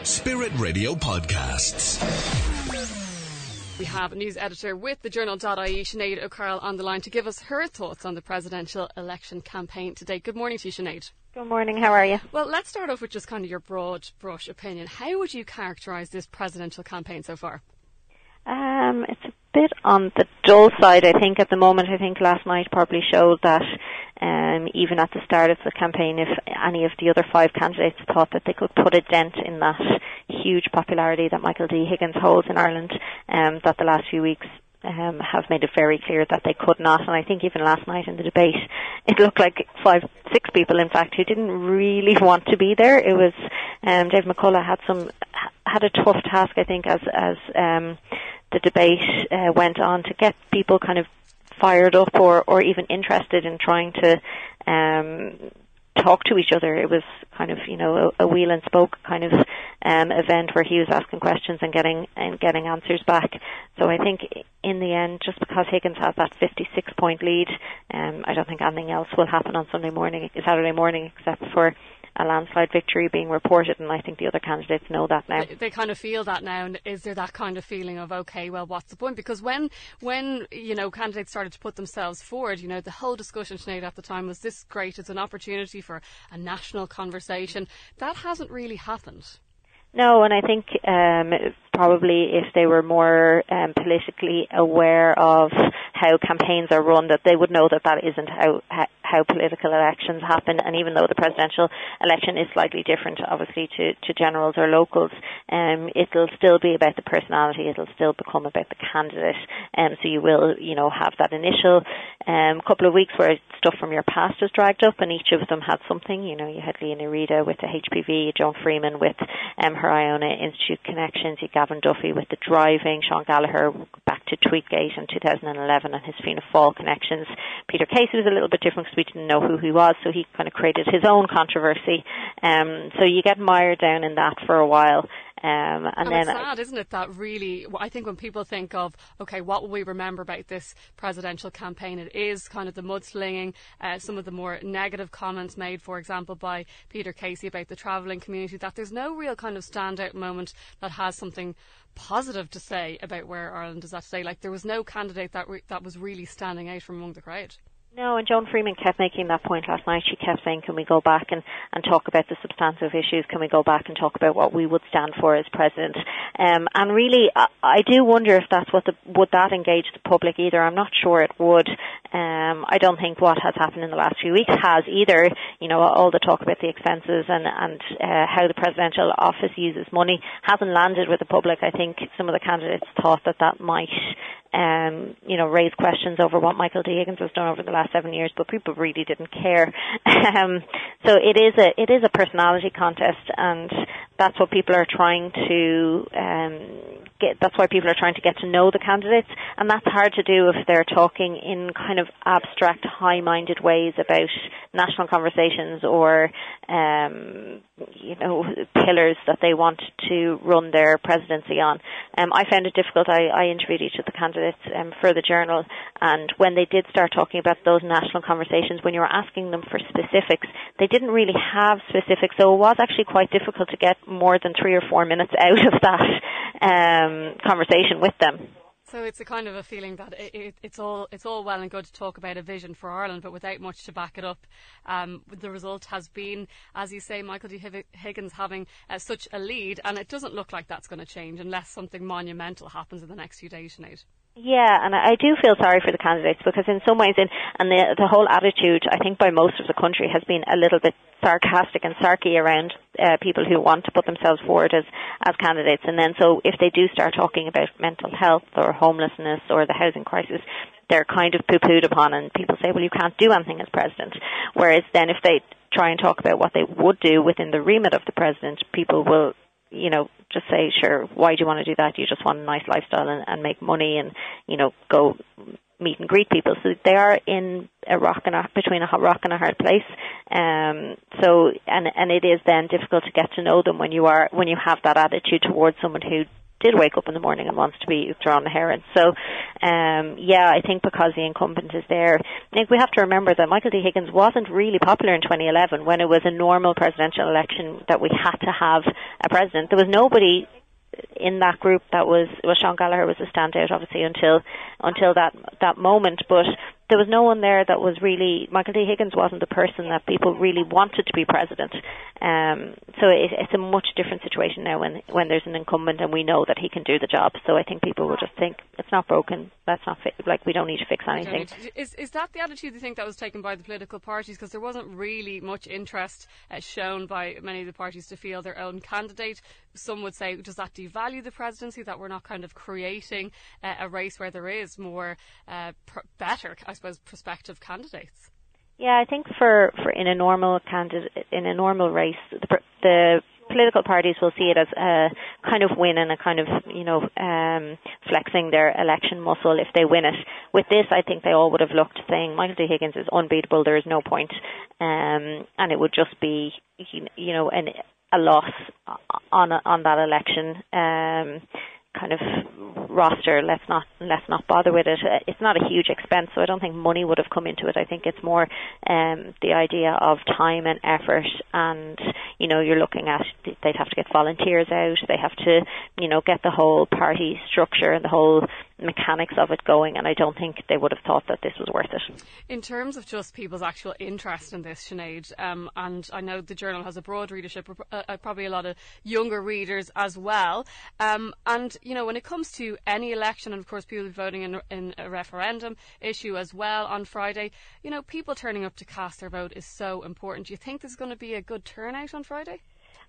Spirit Radio Podcasts. We have news editor with the Journal.ie, Sinead O'Carroll, on the line to give us her thoughts on the presidential election campaign today. Good morning to you, Sinead. Good morning, how are you? Well, let's start off with just kind of your broad brush opinion. How would you characterise this presidential campaign so far? It's a bit on the dull side, I think, at the moment. I think last night probably showed that even at the start of the campaign, if any of the other five candidates thought that they could put a dent in that huge popularity that Michael D. Higgins holds in Ireland, that the last few weeks have made it very clear that they could not. And I think even last night in the debate, it looked like 5-6 people, in fact, who didn't really want to be there. It was Dave McCullough had a tough task, I think, as the debate went on, to get people kind of fired up or even interested in trying to talk to each other. It was kind of, a wheel and spoke kind of event where he was asking questions and getting answers back. So I think in the end, just because Higgins has that 56-point lead, I don't think anything else will happen on Saturday morning, except for a landslide victory being reported, and I think the other candidates know that now. They kind of feel that now, and is there that kind of feeling of, okay, well, what's the point? Because when candidates started to put themselves forward, the whole discussion, Sinead, at the time was this great, it's an opportunity for a national conversation. That hasn't really happened. No, and I think probably if they were more politically aware of how campaigns are run, that they would know that isn't how political elections happen. And even though the presidential election is slightly different, obviously, to generals or locals, it'll still be about the personality. It'll still become about the candidate. So you will, have that initial couple of weeks where stuff from your past is dragged up, and each of them had something. You had Leona Rita with the HPV, Joan Freeman with her Iona Institute connections, you Gavin Duffy with the driving, Sean Gallagher back to Tweetgate in 2011 and his Fianna Fáil connections. Peter Casey was a little bit different because we didn't know who he was, so he kind of created his own controversy. So you get mired down in that for a while. And then it's sad, isn't it, that really, I think when people think of, okay, what will we remember about this presidential campaign, it is kind of the mudslinging, some of the more negative comments made, for example, by Peter Casey about the travelling community, that there's no real kind of standout moment that has something positive to say about where Ireland is at today. Like, there was no candidate that was really standing out from among the crowd. No, and Joan Freeman kept making that point last night. She kept saying, can we go back and talk about the substantive issues? Can we go back and talk about what we would stand for as president? And really, I do wonder if that's would that engage the public either. I'm not sure it would. I don't think what has happened in the last few weeks has either. All the talk about the expenses and how the presidential office uses money hasn't landed with the public. I think some of the candidates thought that might raise questions over what Michael D. Higgins has done over the last 7 years, but people really didn't care. So it is a personality contest, and that's what people are trying to get. That's why people are trying to get to know the candidates, and that's hard to do if they're talking in kind of abstract, high-minded ways about national conversations or pillars that they want to run their presidency on. I found it difficult. I interviewed each of the candidates for the Journal, and when they did start talking about those national conversations, when you were asking them for specifics, they didn't really have specifics, so it was actually quite difficult to get more than 3 or 4 minutes out of that conversation with them. So it's a kind of a feeling that it's all well and good to talk about a vision for Ireland, but without much to back it up. The result has been, as you say, Michael D. Higgins having such a lead, and it doesn't look like that's going to change unless something monumental happens in the next few days, Sinead. Yeah, and I do feel sorry for the candidates, because in some ways, and the whole attitude, I think, by most of the country has been a little bit sarcastic and sarky around people who want to put themselves forward as candidates. And then so if they do start talking about mental health or homelessness or the housing crisis, they're kind of poo-pooed upon, and people say, well, you can't do anything as president. Whereas then if they try and talk about what they would do within the remit of the president, people will just say, sure, why do you want to do that? You just want a nice lifestyle and make money and, go meet and greet people. So they are in between a rock and a hard place. So it is then difficult to get to know them when you have that attitude towards someone who did wake up in the morning and wants to be John Heron. So, I think because the incumbent is there, I think we have to remember that Michael D. Higgins wasn't really popular in 2011 when it was a normal presidential election that we had to have a president. There was nobody in that group that was Sean Gallagher was a standout, obviously, until that moment, but there was no one there that was really, Michael D. Higgins wasn't the person that people really wanted to be president. So it's a much different situation now when there's an incumbent and we know that he can do the job. So I think people will just think, it's not broken, that's not we don't need to fix anything. Is that the attitude you think that was taken by the political parties? Because there wasn't really much interest shown by many of the parties to field their own candidate. Some would say, does that devalue the presidency, that we're not kind of creating a race where there is more better, I suppose, prospective candidates? Yeah, I think for in a normal race, the political parties will see it as a kind of win and a kind of, flexing their election muscle if they win it. With this, I think they all would have looked saying Michael D. Higgins is unbeatable, there is no point, and it would just be, a loss on that election kind of roster. Let's not bother with it. It's not a huge expense, so I don't think money would have come into it. I think it's more the idea of time and effort, and you're looking at, they'd have to get volunteers out, they have to get the whole party structure and the whole mechanics of it going, and I don't think they would have thought that this was worth it. In terms of just people's actual interest in this, Sinead, and I know the Journal has a broad readership, probably a lot of younger readers as well, and when it comes to any election, and of course people voting in a referendum issue as well on Friday, people turning up to cast their vote is so important. Do you think there's going to be a good turnout on Friday?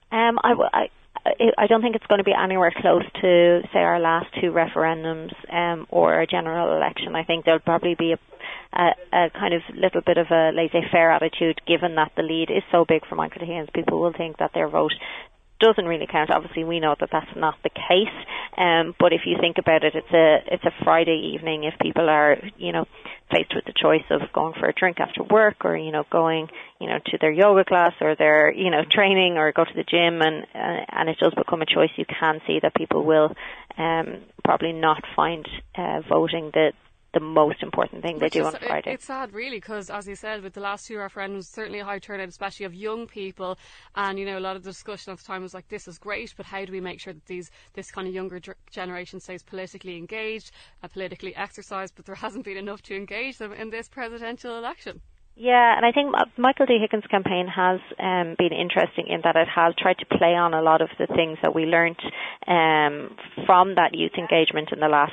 I don't think it's going to be anywhere close to, say, our last two referendums or a general election. I think there'll probably be a kind of little bit of a laissez-faire attitude, given that the lead is so big for Michael D. Higgins. People will think that their vote doesn't really count. Obviously, we know that that's not the case. But if you think about it, it's a Friday evening. If people are, faced with the choice of going for a drink after work, or going, to their yoga class, or their, training, or go to the gym, and it does become a choice, you can see that people will probably not find voting the most important thing they do on Friday. It's sad, really, because, as you said, with the last two referendums, certainly a high turnout, especially of young people, and a lot of the discussion at the time was like, this is great, but how do we make sure that this kind of younger generation stays politically engaged, politically exercised? But there hasn't been enough to engage them in this presidential election. Yeah, and I think Michael D. Higgins' campaign has been interesting in that it has tried to play on a lot of the things that we learnt from that youth engagement in the last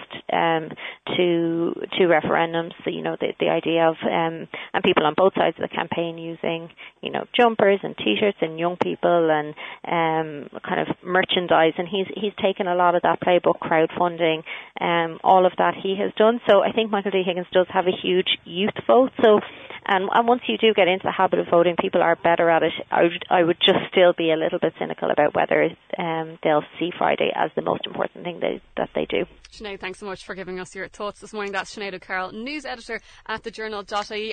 two referendums. So, the idea of and people on both sides of the campaign using jumpers and T-shirts and young people and kind of merchandise, and he's taken a lot of that playbook, crowdfunding, all of that he has done. So I think Michael D. Higgins does have a huge youth vote. So. And once you do get into the habit of voting, people are better at it. I would just still be a little bit cynical about whether they'll see Friday as the most important thing that they do. Sinead, thanks so much for giving us your thoughts this morning. That's Sinead O'Carroll, news editor at thejournal.ie.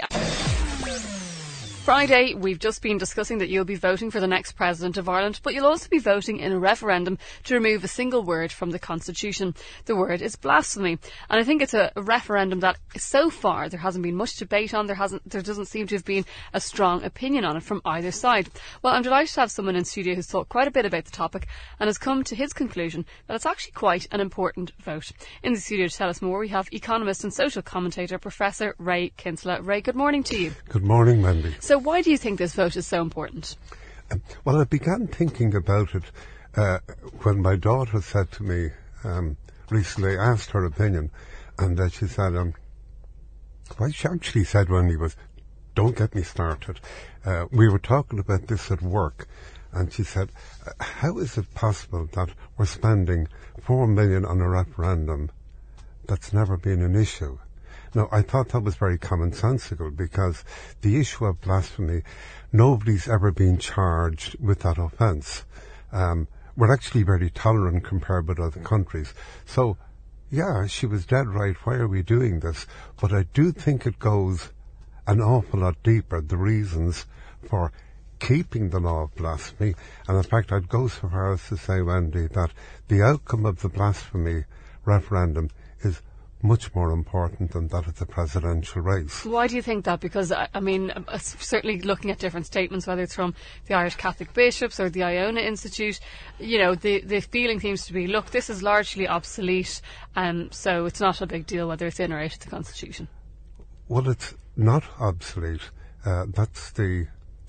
Friday, we've just been discussing that you'll be voting for the next President of Ireland, but you'll also be voting in a referendum to remove a single word from the Constitution. The word is blasphemy. And I think it's a referendum that so far there hasn't been much debate on. There doesn't seem to have been a strong opinion on it from either side. Well, I'm delighted to have someone in studio who's thought quite a bit about the topic and has come to his conclusion that it's actually quite an important vote. In the studio to tell us more, we have economist and social commentator Professor Ray Kinsella. Ray, good morning to you. Good morning, Mandy. So why do you think this vote is so important? Well, I began thinking about it when my daughter said to me recently, I asked her opinion, and she said, well, she actually said when he was, don't get me started, we were talking about this at work, and she said, how is it possible that we're spending $4 million on a referendum that's never been an issue? Now, I thought that was very commonsensical, because the issue of blasphemy, nobody's ever been charged with that offence. We're actually very tolerant compared with other countries. So, yeah, she was dead right. Why are we doing this? But I do think it goes an awful lot deeper, the reasons for keeping the law of blasphemy. And in fact, I'd go so far as to say, Wendy, that the outcome of the blasphemy referendum is much more important than that of the presidential race. Why do you think that? Because, I mean, certainly looking at different statements, whether it's from the Irish Catholic Bishops or the Iona Institute, you know, the feeling seems to be, look, this is largely obsolete, so it's not a big deal whether it's in or out of the Constitution. Well, it's not obsolete. That's the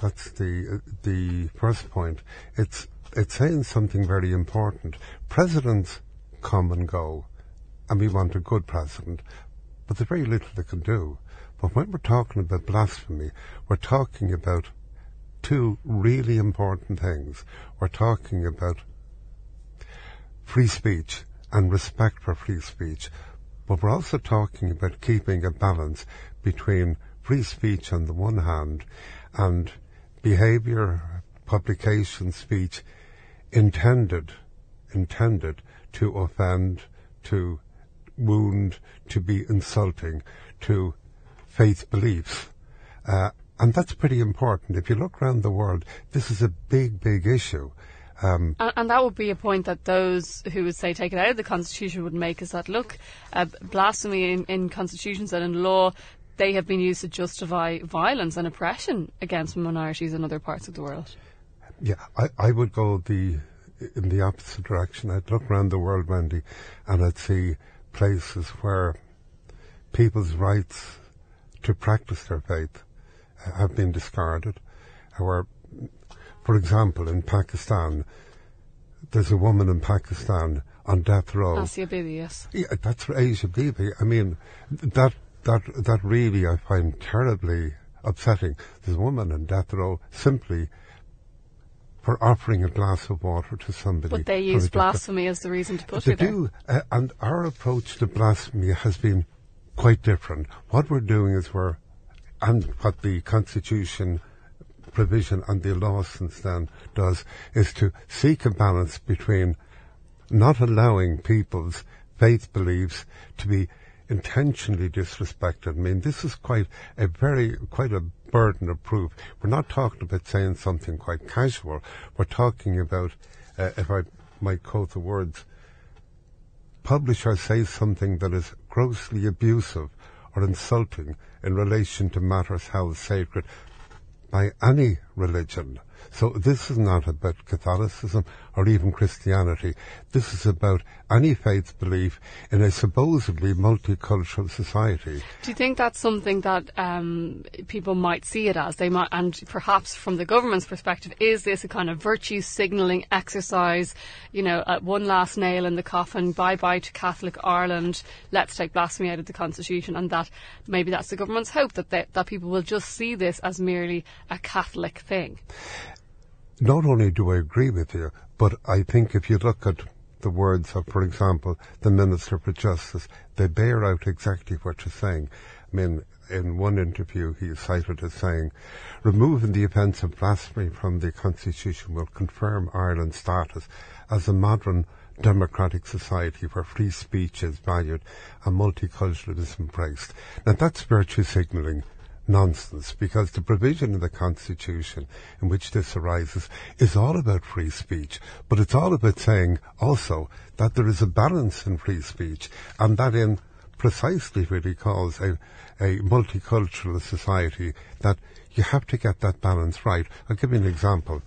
first point. It's saying something very important. Presidents come and go, and we want a good president, but there's very little they can do. But when we're talking about blasphemy, we're talking about two really important things. We're talking about free speech and respect for free speech, but we're also talking about keeping a balance between free speech on the one hand and behaviour, publication, speech intended to offend, to wound, to be insulting to faith beliefs. And that's pretty important. If you look around the world, this is a big, big issue. And that would be a point that those who would say take it out of the Constitution would make, is that, look, blasphemy in constitutions and in law, they have been used to justify violence and oppression against minorities in other parts of the world. Yeah, I would go in the opposite direction. I'd look around the world, Wendy, and I'd see places where people's rights to practice their faith have been discarded. Where, for example, in Pakistan, there's a woman in Pakistan on death row. Asia Bibi, yes. Yeah, that's Asia Bibi. I mean, that really I find terribly upsetting. There's a woman on death row simply for offering a glass of water to somebody. But they use blasphemy as the reason to put her her there. They do, and our approach to blasphemy has been quite different. What we're doing is and what the Constitution provision and the law since then does, is to seek a balance between not allowing people's faith beliefs to be intentionally disrespected. I mean, this is quite a burden of proof. We're not talking about saying something quite casual. We're talking about, if I might quote the words, publish or say something that is grossly abusive or insulting in relation to matters held sacred by any religion. So this is not about Catholicism or even Christianity. This is about any faith belief in a supposedly multicultural society. Do you think that's something that people might see it as? They might, and perhaps from the government's perspective, is this a kind of virtue signalling exercise? You know, one last nail in the coffin, bye-bye to Catholic Ireland, let's take blasphemy out of the Constitution, and that maybe that's the government's hope, that people will just see this as merely a Catholic thing. Not only do I agree with you, but I think if you look at the words of, for example, the Minister for Justice, they bear out exactly what you're saying. I mean, in one interview he is cited as saying, removing the offence of blasphemy from the Constitution will confirm Ireland's status as a modern democratic society where free speech is valued and multiculturalism is embraced. Now that's virtue signalling nonsense, because the provision in the Constitution in which this arises is all about free speech, but it's all about saying also that there is a balance in free speech, and that in precisely really calls a multicultural society, that you have to get that balance right. I'll give you an example.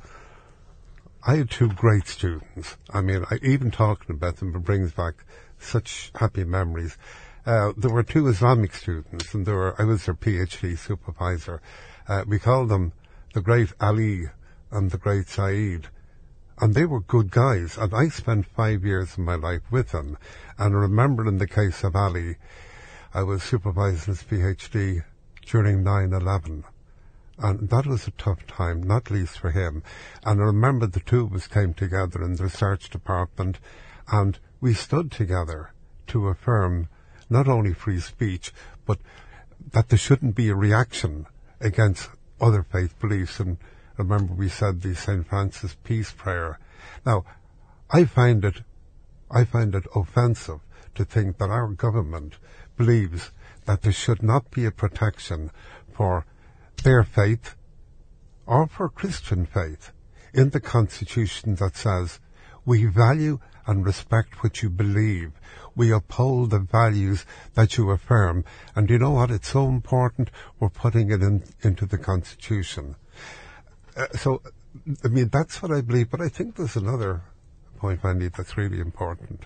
I had two great students. I mean, even talking about them brings back such happy memories. There were two Islamic students, and I was their PhD supervisor. We called them the great Ali and the great Saeed, and they were good guys, and I spent 5 years of my life with them. And I remember in the case of Ali, I was supervising his PhD during 9/11, and that was a tough time, not least for him. And I remember the two of us came together in the research department, and we stood together to affirm not only free speech, but that there shouldn't be a reaction against other faith beliefs. And remember we said the St. Francis Peace Prayer. Now, I find it offensive to think that our government believes that there should not be a protection for their faith or for Christian faith in the Constitution that says, we value and respect what you believe. We uphold the values that you affirm. And you know what? It's so important we're putting it into the Constitution. That's what I believe. But I think there's another point, Wendy, that's really important.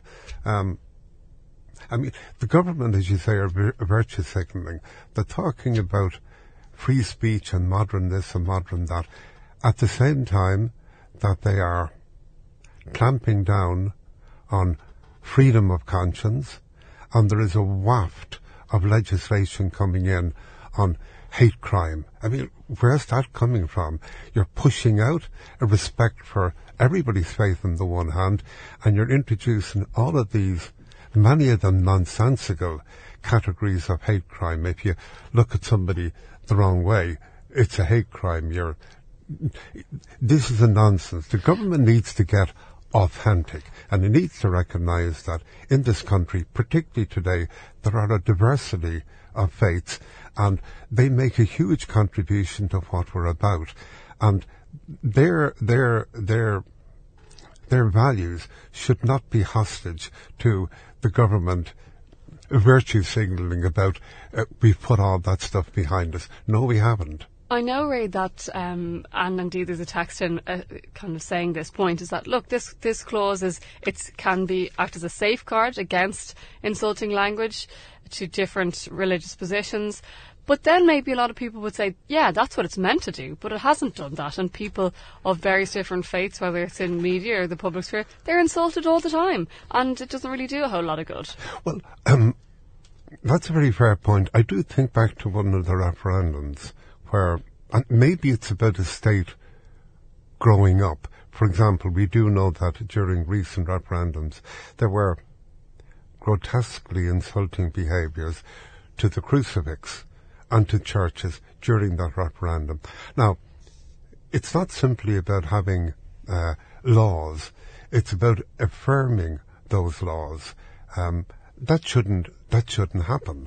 The government, as you say, are virtue signalling. They're talking about free speech and modern this and modern that, at the same time that they are clamping down on freedom of conscience, and there is a waft of legislation coming in on hate crime. Where's that coming from? You're pushing out a respect for everybody's faith on the one hand, and you're introducing all of these, many of them nonsensical categories of hate crime. If you look at somebody the wrong way, it's a hate crime. This is a nonsense. The government needs to get authentic, and it needs to recognise that in this country, particularly today, there are a diversity of faiths, and they make a huge contribution to what we're about. And their values should not be hostage to the government virtue signalling about we've put all that stuff behind us. No, we haven't. I know, Ray, that, and indeed there's a text in kind of saying this point, is that, look, this clause can act as a safeguard against insulting language to different religious positions. But then maybe a lot of people would say, yeah, that's what it's meant to do, but it hasn't done that. And people of various different faiths, whether it's in media or the public sphere, they're insulted all the time, and it doesn't really do a whole lot of good. Well, that's a very fair point. I do think back to one of the referendums where, and maybe it's about a state growing up. For example, we do know that during recent referendums there were grotesquely insulting behaviours to the crucifix and to churches during that referendum. Now, it's not simply about having laws, it's about affirming those laws. That shouldn't happen.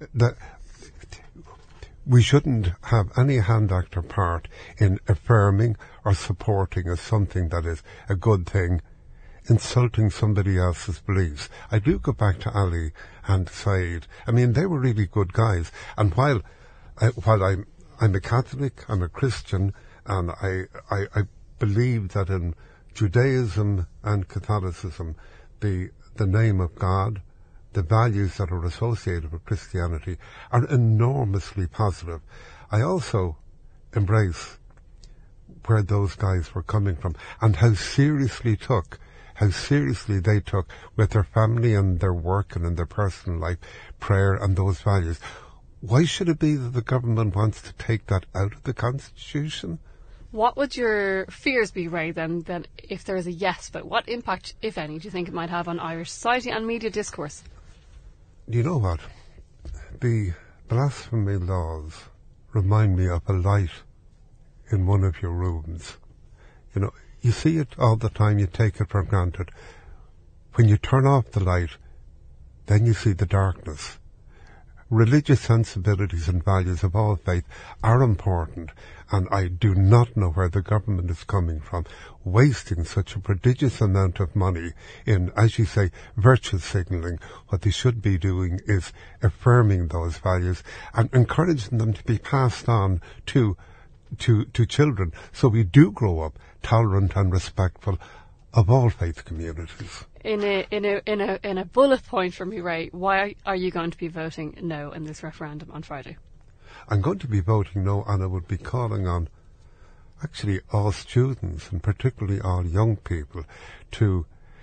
We shouldn't have any hand act or part in affirming or supporting as something that is a good thing, insulting somebody else's beliefs. I do go back to Ali and Said. They were really good guys. And while I'm a Catholic, I'm a Christian, and I believe that in Judaism and Catholicism, the name of God, the values that are associated with Christianity are enormously positive. I also embrace where those guys were coming from and how seriously they took with their family and their work and in their personal life, prayer and those values. Why should it be that the government wants to take that out of the Constitution? What would your fears be, Ray, then if there is a yes vote? What impact, if any, do you think it might have on Irish society and media discourse? You know what? The blasphemy laws remind me of a light in one of your rooms. You see it all the time, you take it for granted. When you turn off the light, then you see the darkness. Religious sensibilities and values of all faith are important, and I do not know where the government is coming from, wasting such a prodigious amount of money in, as you say, virtue signalling. What they should be doing is affirming those values and encouraging them to be passed on to children, so we do grow up tolerant and respectful of all faith communities. In a bullet point for me, Ray, why are you going to be voting no in this referendum on Friday? I'm going to be voting no, and I would be calling on actually all students, and particularly all young people, to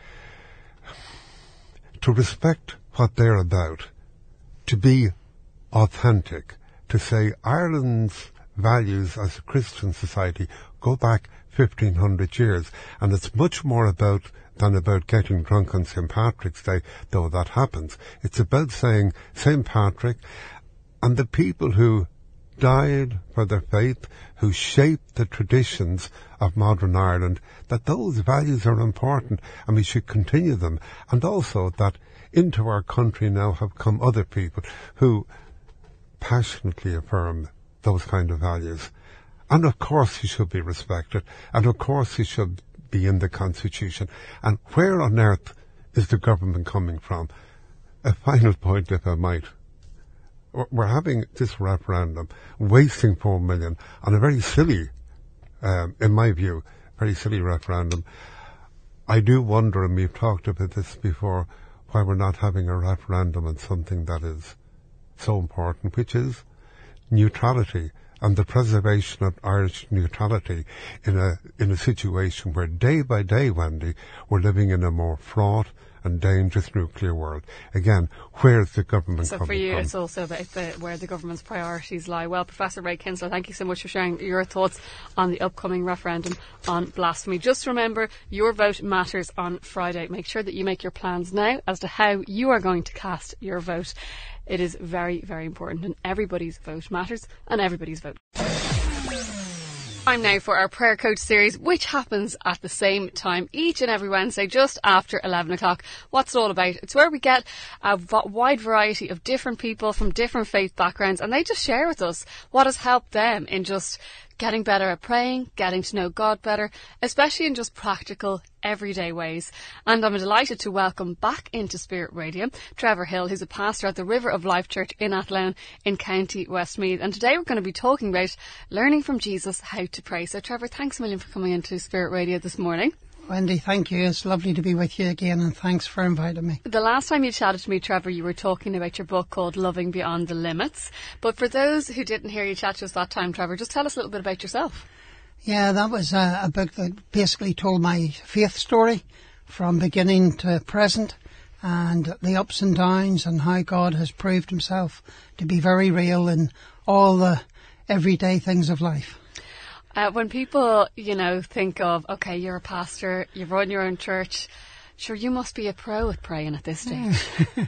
respect what they're about, to be authentic, to say Ireland's values as a Christian society go back 1,500 years, and it's much more than about getting drunk on St. Patrick's Day, though that happens. It's about saying St. Patrick and the people who died for their faith, who shaped the traditions of modern Ireland, that those values are important and we should continue them, and also that into our country now have come other people who passionately affirm those kind of values. And of course he should be respected. And of course he should be in the Constitution. And where on earth is the government coming from? A final point, if I might. We're having this referendum, wasting 4 million on a very silly, in my view, very silly referendum. I do wonder, and we've talked about this before, why we're not having a referendum on something that is so important, which is neutrality and the preservation of Irish neutrality in a situation where day by day, Wendy, we're living in a more fraught and dangerous nuclear world. Again, where's the government coming from? So for you, it's also about where the government's priorities lie. Well, Professor Ray Kinsella, thank you so much for sharing your thoughts on the upcoming referendum on blasphemy. Just remember, your vote matters on Friday. Make sure that you make your plans now as to how you are going to cast your vote. It is very, very important, and everybody's vote matters, and everybody's vote. Time now for our Prayer Coach series, which happens at the same time each and every Wednesday, just after 11 o'clock. What's it all about? It's where we get a wide variety of different people from different faith backgrounds, and they just share with us what has helped them in just getting better at praying, getting to know God better, especially in just practical, everyday ways. And I'm delighted to welcome back into Spirit Radio Trevor Hill, who's a pastor at the River of Life Church in Athlone in County Westmeath. And today we're going to be talking about learning from Jesus how to pray. So Trevor, thanks a million for coming into Spirit Radio this morning. Wendy, thank you. It's lovely to be with you again, and thanks for inviting me. The last time you chatted to me, Trevor, you were talking about your book called Loving Beyond the Limits. But for those who didn't hear you chat to us that time, Trevor, just tell us a little bit about yourself. Yeah, that was a book that basically told my faith story from beginning to present, and the ups and downs, and how God has proved himself to be very real in all the everyday things of life. When people, think of, okay, you're a pastor, you run your own church, sure, you must be a pro at praying at this stage.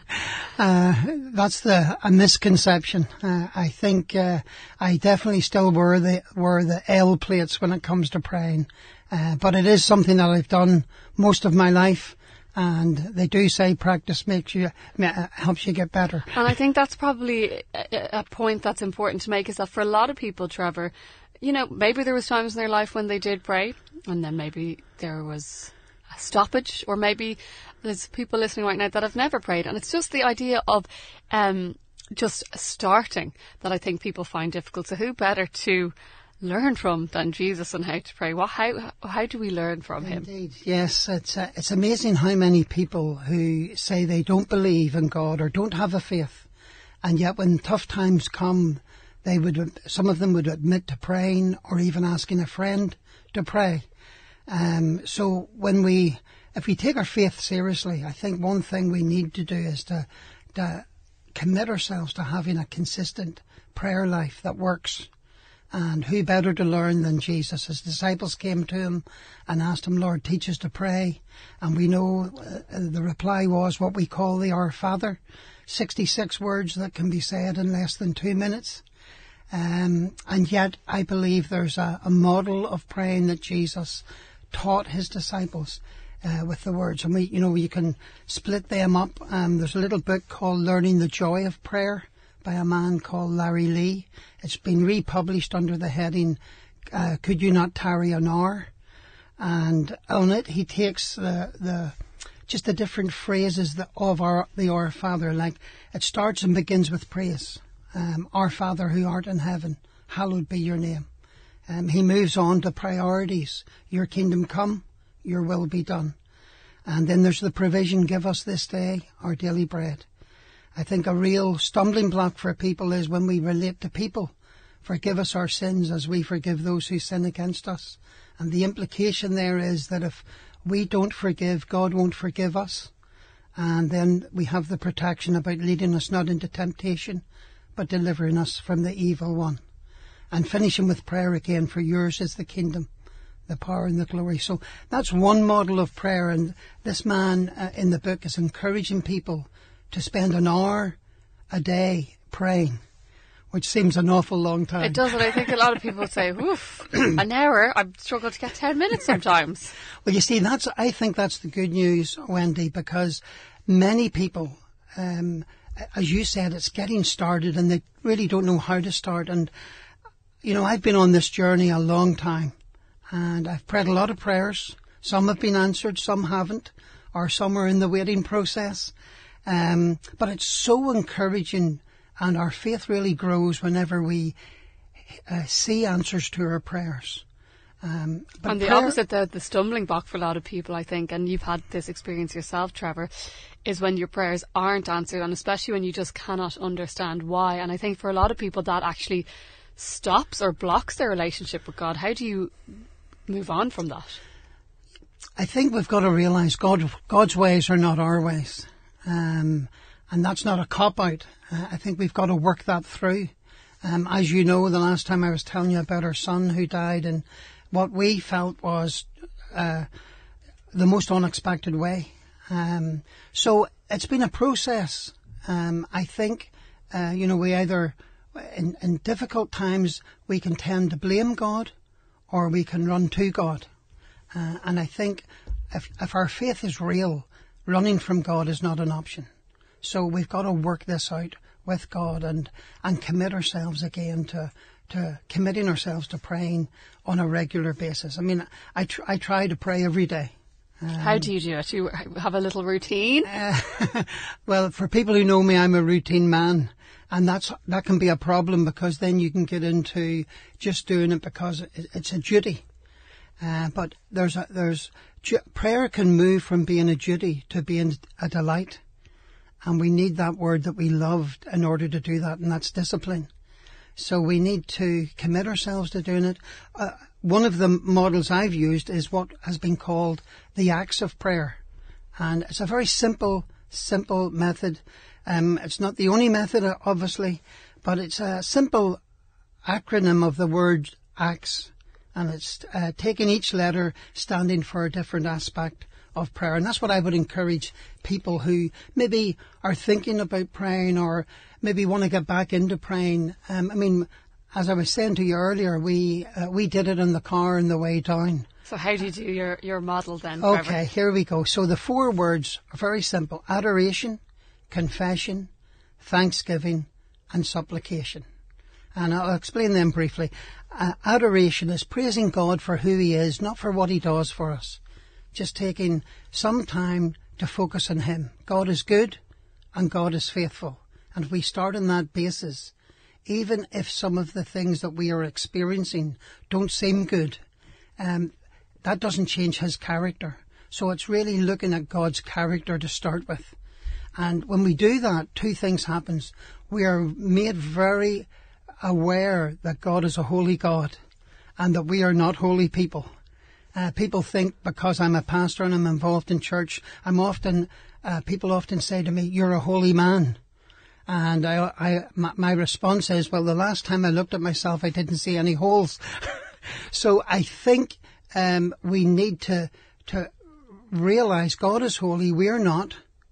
That's a misconception. I think I definitely still wear the L plates when it comes to praying. But it is something that I've done most of my life. And they do say practice helps you get better. And I think that's probably a point that's important to make, is that for a lot of people, Trevor, maybe there was times in their life when they did pray, and then maybe there was a stoppage, or maybe there's people listening right now that have never prayed. And it's just the idea of just starting that I think people find difficult. So who better to learn from than Jesus on how to pray? How do we learn from him? Indeed, yes. It's amazing how many people who say they don't believe in God or don't have a faith, and yet when tough times come, some of them would admit to praying, or even asking a friend to pray. So if we take our faith seriously, I think one thing we need to do is to commit ourselves to having a consistent prayer life that works. And who better to learn than Jesus? His disciples came to him and asked him, Lord, teach us to pray. And we know the reply was what we call the Our Father, 66 words that can be said in less than 2 minutes. And yet I believe there's a model of praying that Jesus taught his disciples with the words. And you can split them up. There's a little book called Learning the Joy of Prayer by a man called Larry Lee. It's been republished under the heading, Could You Not Tarry an Hour? And on it he takes the different phrases of the Our Father. Like, it starts and begins with praise. Our Father who art in heaven, hallowed be your name. He moves on to priorities. Your kingdom come, your will be done. And then there's the provision, give us this day our daily bread. I think a real stumbling block for people is when we relate to people. Forgive us our sins as we forgive those who sin against us. And the implication there is that if we don't forgive, God won't forgive us. And then we have the protection about leading us not into temptation, but delivering us from the evil one. And finishing with prayer again, for yours is the kingdom, the power and the glory. So that's one model of prayer. And this man in the book is encouraging people to spend an hour a day praying, which seems an awful long time. It does, and I think a lot of people would say, oof, an hour, I struggle to get 10 minutes sometimes. Well, you see, I think that's the good news, Wendy, because many people, as you said, it's getting started and they really don't know how to start. And You know, I've been on this journey a long time, and I've prayed a lot of prayers. Some have been answered, some haven't, or some are in the waiting process. But it's so encouraging, and our faith really grows whenever we see answers to our prayers. And the opposite, the stumbling block for a lot of people, I think, and you've had this experience yourself, Trevor, is when your prayers aren't answered, and especially when you just cannot understand why. And I think for a lot of people that actually stops or blocks their relationship with God. How do you move on from that? I think we've got to realise God's ways are not our ways. And that's not a cop-out. I think we've got to work that through. As you know, the last time I was telling you about our son who died, and what we felt was the most unexpected way. So it's been a process. I think, we either, in difficult times, we can tend to blame God or we can run to God. And I think if our faith is real, running from God is not an option. So we've got to work this out with God and commit ourselves again to committing ourselves to praying on a regular basis. I mean, I try to pray every day. How do you do it? You have a little routine? Well, for people who know me, I'm a routine man. And that can be a problem, because then you can get into just doing it because it's a duty. But prayer can move from being a duty to being a delight. And we need that word that we love in order to do that, and that's discipline. So we need to commit ourselves to doing it. One of the models I've used is what has been called the acts of prayer. And it's a very simple method. It's not the only method, obviously, but it's a simple acronym of the word acts. And it's taking each letter standing for a different aspect of prayer. And that's what I would encourage people who maybe are thinking about praying or maybe want to get back into praying. I mean, as I was saying to you earlier, we did it in the car on the way down. So how do you do your model then, Okay, Trevor? Here we go. So the 4 words are very simple: adoration, confession, thanksgiving, and supplication. And I'll explain them briefly. Adoration is praising God for who He is, not for what He does for us. Just taking some time to focus on Him. God is good and God is faithful. And if we start on that basis, even if some of the things that we are experiencing don't seem good, that doesn't change His character. So it's really looking at God's character to start with. And when we do that, 2 things happen. We are made very aware that God is a holy God and that we are not holy people. People think because I'm a pastor and I'm involved in church, people often say to me, "You're a holy man." And my response is, well, the last time I looked at myself, I didn't see any holes. So I think we need to realize God is holy, we're not.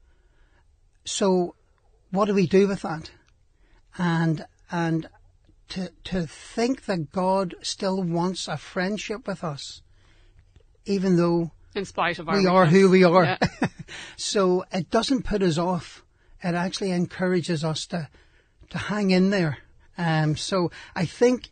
So what do we do with that? And to think that God still wants a friendship with us, even though in spite of our we are who we are. Yeah. So it doesn't put us off. It actually encourages us to hang in there. So I think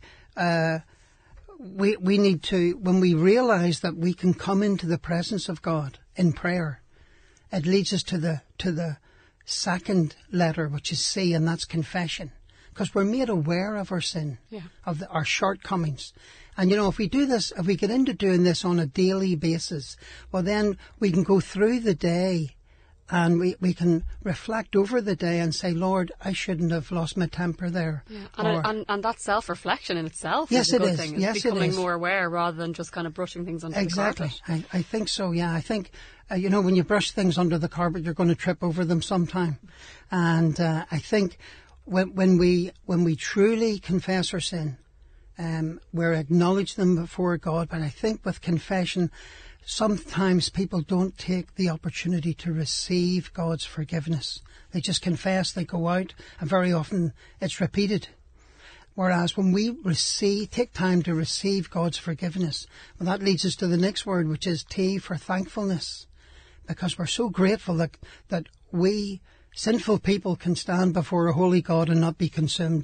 we need to, when we realize that we can come into the presence of God in prayer, it leads us to the second letter, which is C, and that's confession. Because we're made aware of our sin, of our shortcomings. And, if we do this, if we get into doing this on a daily basis, well, then we can go through the day and we can reflect over the day and say, Lord, I shouldn't have lost my temper there. Yeah. And that self-reflection in itself yes, is a good it is. thing. Yes, becoming it is. more aware rather than just kind of brushing things under the carpet. Exactly. I think so, yeah. I think, when you brush things under the carpet, you're going to trip over them sometime. And I think when we truly confess our sin, we're acknowledge them before God. But I think with confession, sometimes people don't take the opportunity to receive God's forgiveness. They just confess, they go out, and very often it's repeated. Whereas when we take time to receive God's forgiveness, well, that leads us to the next word, which is T, for thankfulness. Because we're so grateful that we sinful people can stand before a holy God and not be consumed.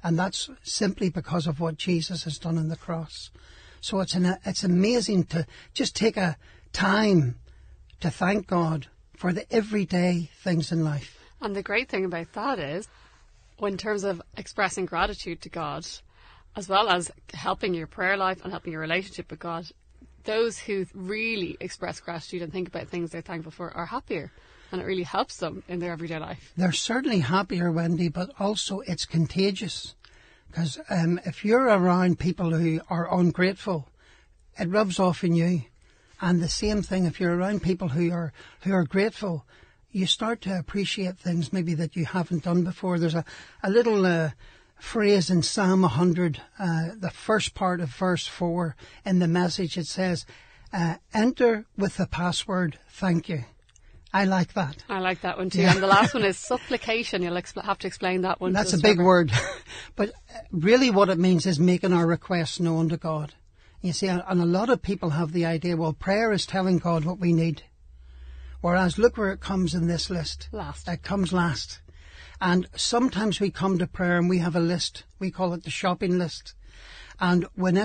And that's simply because of what Jesus has done on the cross. So it's amazing to just take a time to thank God for the everyday things in life. And the great thing about that is, in terms of expressing gratitude to God, as well as helping your prayer life and helping your relationship with God, those who really express gratitude and think about things they're thankful for are happier. And it really helps them in their everyday life. They're certainly happier, Wendy, but also it's contagious. Because if you're around people who are ungrateful, it rubs off on you. And the same thing, if you're around people who are grateful, you start to appreciate things maybe that you haven't done before. There's a little phrase in Psalm 100, the first part of verse 4 in the Message. It says, enter with the password, thank you. I like that. I like that one too. Yeah. And the last one is supplication. You'll have to explain that one. That's a big word. But really what it means is making our requests known to God. You see, and a lot of people have the idea, well, prayer is telling God what we need. Whereas look where it comes in this list. Last. It comes last. And sometimes we come to prayer and we have a list. We call it the shopping list. And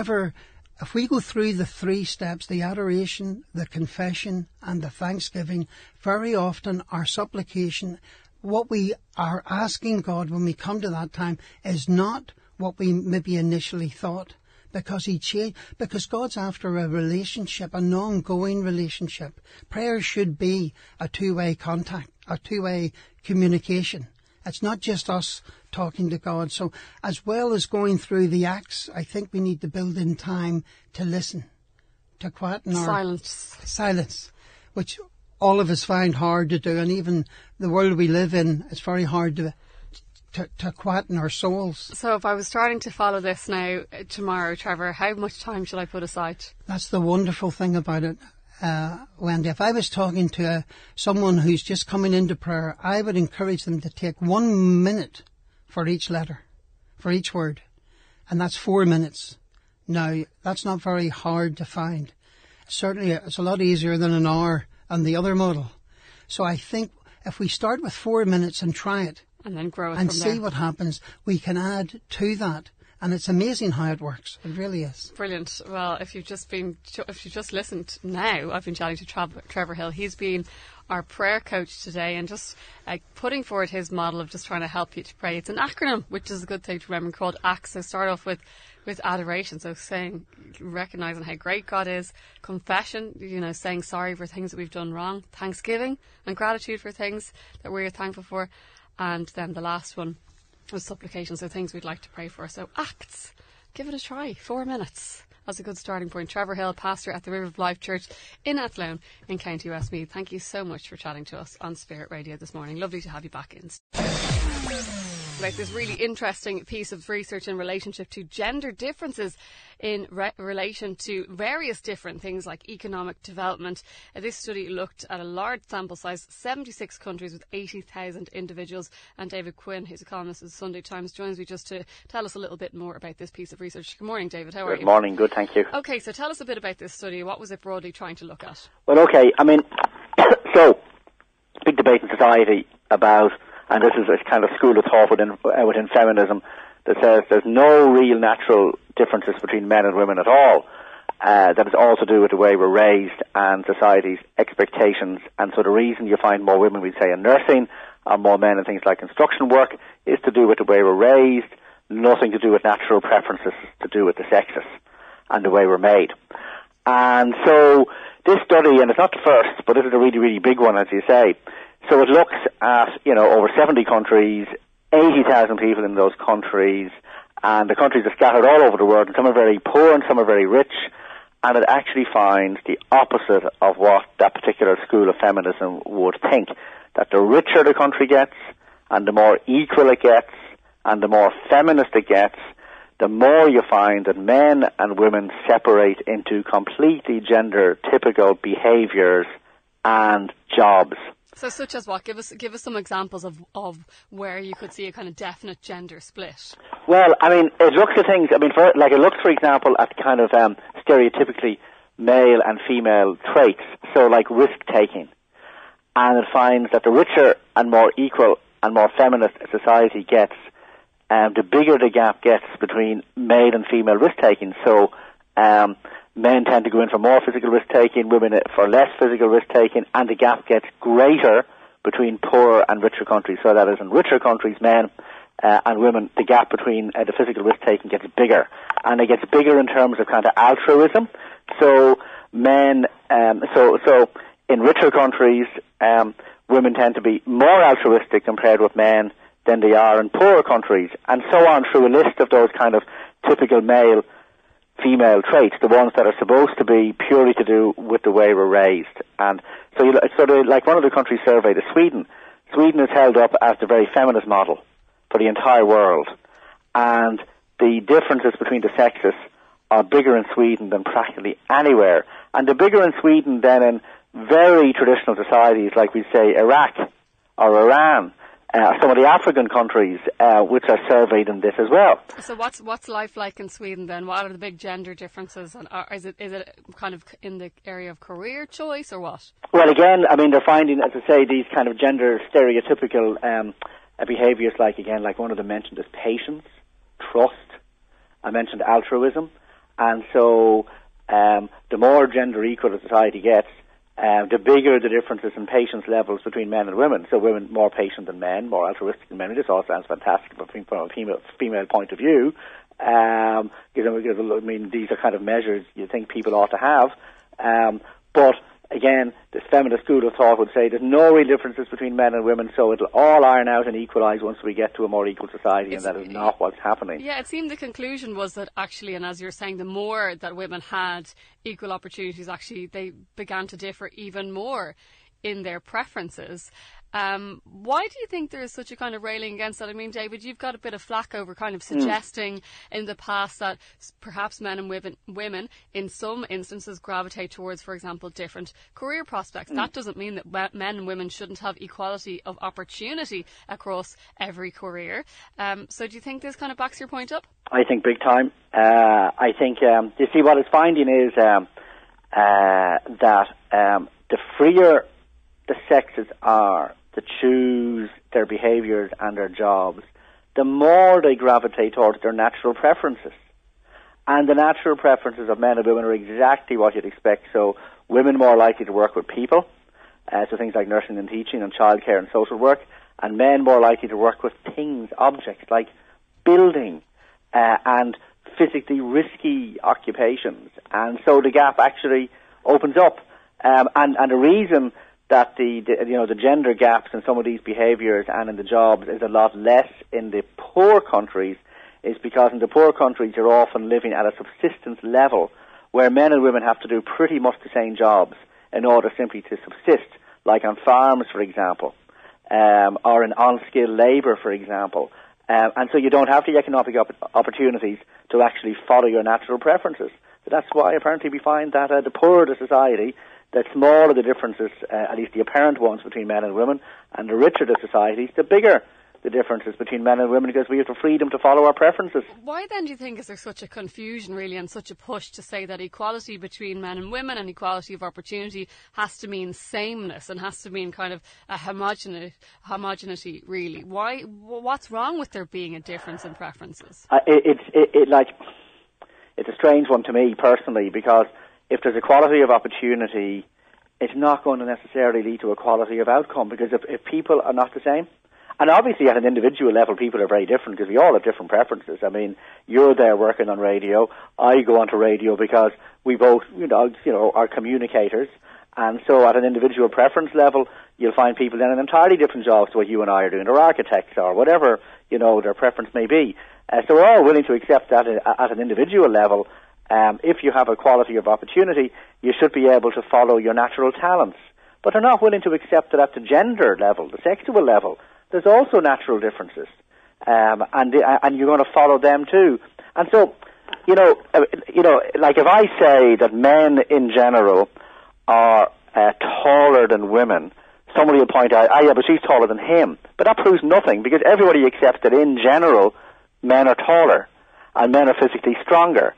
if we go through the 3 steps, the adoration, the confession and the thanksgiving, very often our supplication, what we are asking God when we come to that time is not what we maybe initially thought. Because God's after a relationship, an ongoing relationship. Prayer should be a two-way contact, a two-way communication. It's not just us talking to God. So as well as going through the acts, I think we need to build in time to listen, to quieten our silence, which all of us find hard to do. And even the world we live in, it's very hard to quieten our souls. So if I was starting to follow this now tomorrow, Trevor, how much time should I put aside? That's the wonderful thing about it, Wendy. If I was talking to someone who's just coming into prayer, I would encourage them to take 1 minute for each letter, for each word. And that's 4 minutes. Now, that's not very hard to find. Certainly, it's a lot easier than an hour on the other model. So I think if we start with 4 minutes and try it, and then grow it and from see there. What happens, we can add to that. And it's amazing how it works. It really is. Brilliant. Well, if you've just listened now, I've been chatting to Trevor Hill. He's been our prayer coach today and just putting forward his model of just trying to help you to pray. It's an acronym, which is a good thing to remember, called ACTS. So start off with adoration, so recognising how great God is, confession, saying sorry for things that we've done wrong, thanksgiving and gratitude for things that we're thankful for, and then the last one was supplication, so things we'd like to pray for. So ACTS, give it a try. 4 minutes. That's a good starting point. Trevor Hill, pastor at the River of Life Church in Athlone in County Westmeath. Thank you so much for chatting to us on Spirit Radio this morning. Lovely to have you back in. About this really interesting piece of research in relationship to gender differences in relation to various different things like economic development. This study looked at a large sample size, 76 countries with 80,000 individuals. And David Quinn, who's a columnist of the Sunday Times, joins me just to tell us a little bit more about this piece of research. Good morning, David. How are you? Good morning. Good, thank you. Okay, so tell us a bit about this study. What was it broadly trying to look at? Well, okay, so big debate in society about, and this is a kind of school of thought within feminism, that says there's no real natural differences between men and women at all. That is all to do with the way we're raised and society's expectations. And so the reason you find more women, we'd say, in nursing, and more men in things like construction work, is to do with the way we're raised, nothing to do with natural preferences, to do with the sexes and the way we're made. And so this study, and it's not the first, but this is a really, really big one, as you say. So it looks at, over 70 countries, 80,000 people in those countries, and the countries are scattered all over the world, and some are very poor and some are very rich, and it actually finds the opposite of what that particular school of feminism would think, that the richer the country gets, and the more equal it gets, and the more feminist it gets, the more you find that men and women separate into completely gender-typical behaviours and jobs. So such as what? Give us some examples of where you could see a kind of definite gender split. Well, it looks at things, it looks, for example, at kind of stereotypically male and female traits, so like risk-taking. And it finds that the richer and more equal and more feminist society gets, the bigger the gap gets between male and female risk-taking. So men tend to go in for more physical risk-taking, women for less physical risk-taking, and the gap gets greater between poorer and richer countries. So that is, in richer countries, men and women, the gap between the physical risk-taking gets bigger. And it gets bigger in terms of kind of altruism. So men, so in richer countries, women tend to be more altruistic compared with men than they are in poorer countries, and so on through a list of those kind of typical male-female traits, the ones that are supposed to be purely to do with the way we're raised. And so, like one of the countries surveyed is Sweden. Sweden is held up as the very feminist model for the entire world, and the differences between the sexes are bigger in Sweden than practically anywhere. And they're bigger in Sweden than in very traditional societies like we say Iraq or Iran. Some of the African countries which are surveyed in this as well. So what's life like in Sweden then? What are the big gender differences? And is it kind of in the area of career choice or what? Well, again, I mean, they're finding, as I say, these kind of gender stereotypical behaviours, like one of them mentioned is patience, trust. I mentioned altruism. And so the more gender equal a society gets, the bigger the differences in patience levels between men and women. So women more patient than men, more altruistic than men. This all sounds fantastic from a female point of view. I mean, these are kind of measures you think people ought to have. But again, this feminist school of thought would say there's no real differences between men and women, so it'll all iron out and equalise once we get to a more equal society, and that is not what's happening. Yeah, it seemed the conclusion was that actually, and as you're saying, the more that women had equal opportunities, actually they began to differ even more in their preferences. Why do you think there is such a kind of railing against that? I mean, David, you've got a bit of flack over kind of suggesting in the past that perhaps men and women in some instances gravitate towards, for example, different career prospects. That doesn't mean that men and women shouldn't have equality of opportunity across every career. So do you think this kind of backs your point up? I think big time. I think, you see, what it's finding is that the freer the sexes are to choose their behaviours and their jobs, the more they gravitate towards their natural preferences. And the natural preferences of men and women are exactly what you'd expect. So women more likely to work with people, so things like nursing and teaching and childcare and social work, and men more likely to work with things, objects like building and physically risky occupations. And so the gap actually opens up. And the reason that the gender gaps in some of these behaviours and in the jobs is a lot less in the poor countries is because in the poor countries you're often living at a subsistence level where men and women have to do pretty much the same jobs in order simply to subsist, like on farms, for example, or in on-skilled labour, for example. And so you don't have the economic opportunities to actually follow your natural preferences. So that's why apparently we find that the poorer the society, the smaller the differences, at least the apparent ones, between men and women, and the richer the societies, the bigger the differences between men and women, because we have the freedom to follow our preferences. Why then do you think is there such a confusion really and such a push to say that equality between men and women and equality of opportunity has to mean sameness and has to mean kind of a homogeneity really? Why? What's wrong with there being a difference in preferences? It's a strange one to me personally, because if there's equality of opportunity, it's not going to necessarily lead to equality of outcome, because if people are not the same, and obviously at an individual level people are very different because we all have different preferences. I mean, you're there working on radio, I go onto radio because we both, are communicators, and so at an individual preference level you'll find people in an entirely different jobs to what you and I are doing, or architects or whatever, their preference may be. So we're all willing to accept that at an individual level. If you have equality of opportunity, you should be able to follow your natural talents. But they're not willing to accept that at the gender level, the sexual level, there's also natural differences. And you're going to follow them too. And so, like if I say that men in general are taller than women, somebody will point out, but she's taller than him. But that proves nothing, because everybody accepts that in general, men are taller and men are physically stronger.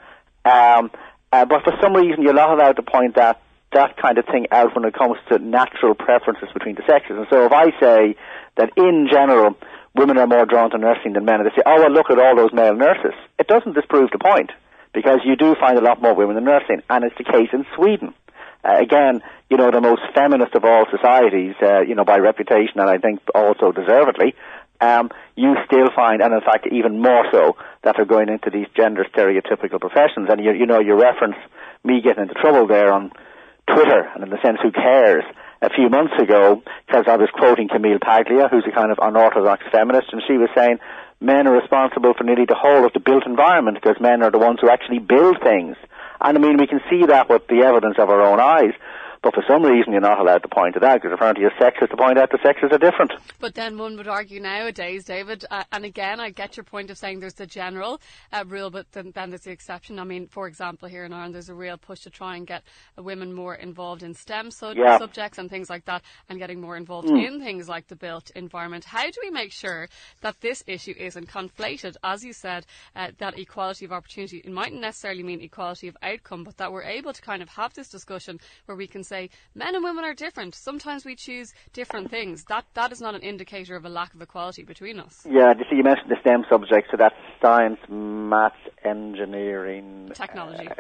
But for some reason you're not allowed to point that kind of thing out when it comes to natural preferences between the sexes. And so if I say that in general women are more drawn to nursing than men, and they say, oh, well, look at all those male nurses. It doesn't disprove the point, because you do find a lot more women in nursing, and it's the case in Sweden. Again, the most feminist of all societies, by reputation, and I think also deservedly, you still find, and in fact even more so, that are going into these gender stereotypical professions. And you reference me getting into trouble there on Twitter, and in the sense, who cares? A few months ago, because I was quoting Camille Paglia, who's a kind of unorthodox feminist, and she was saying men are responsible for nearly the whole of the built environment because men are the ones who actually build things. And I mean, we can see that with the evidence of our own eyes. But for some reason, you're not allowed to point it out, because apparently you're sexist to point out the sexes are different. But then one would argue nowadays, David, and again, I get your point of saying there's the general rule, but then there's the exception. I mean, for example, here in Ireland, there's a real push to try and get women more involved in STEM subjects and things like that, and getting more involved in things like the built environment. How do we make sure that this issue isn't conflated? As you said, that equality of opportunity, it mightn't necessarily mean equality of outcome, but that we're able to kind of have this discussion where we can say men and women are different. Sometimes we choose different things. That is not an indicator of a lack of equality between us. Yeah, you mentioned the STEM subjects, so that's science, maths, engineering... Technology.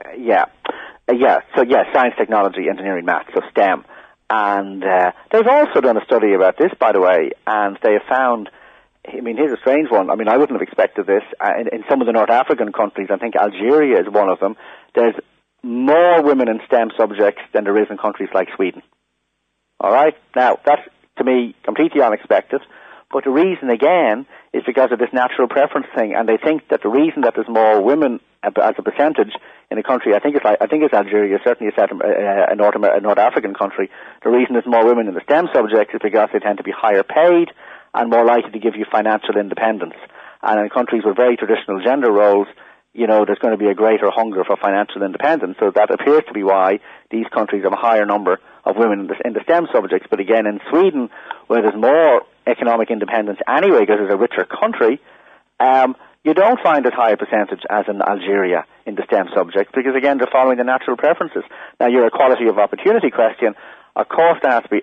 Science, technology, engineering, maths, so STEM. And they've also done a study about this, by the way, and they have found... I mean, here's a strange one. I mean, I wouldn't have expected this. In some of the North African countries, I think Algeria is one of them, there's more women in STEM subjects than there is in countries like Sweden. All right? Now, that's, to me, completely unexpected. But the reason, again, is because of this natural preference thing. And they think that the reason that there's more women as a percentage in a country, I think it's Algeria, certainly it's a North African country, the reason there's more women in the STEM subjects is because they tend to be higher paid and more likely to give you financial independence. And in countries with very traditional gender roles, there's going to be a greater hunger for financial independence. So that appears to be why these countries have a higher number of women in the STEM subjects. But again, in Sweden, where there's more economic independence anyway, because it's a richer country, you don't find as high a percentage as in Algeria in the STEM subjects, because again, they're following the natural preferences. Now, your equality of opportunity question, of course, there has to be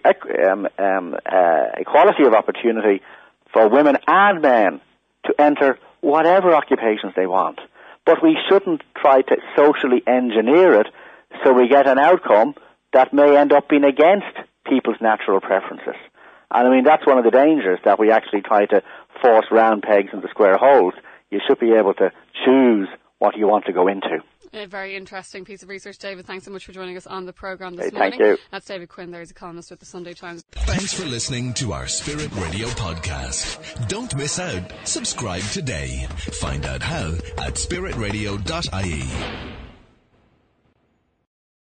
equality of opportunity for women and men to enter whatever occupations they want. But we shouldn't try to socially engineer it so we get an outcome that may end up being against people's natural preferences. And I mean, that's one of the dangers, that we actually try to force round pegs into square holes. You should be able to choose what you want to go into. A very interesting piece of research, David. Thanks so much for joining us on the programme this morning. Thank you. That's David Quinn there. He's a columnist with the Sunday Times. Thanks for listening to our Spirit Radio podcast. Don't miss out. Subscribe today. Find out how at spiritradio.ie.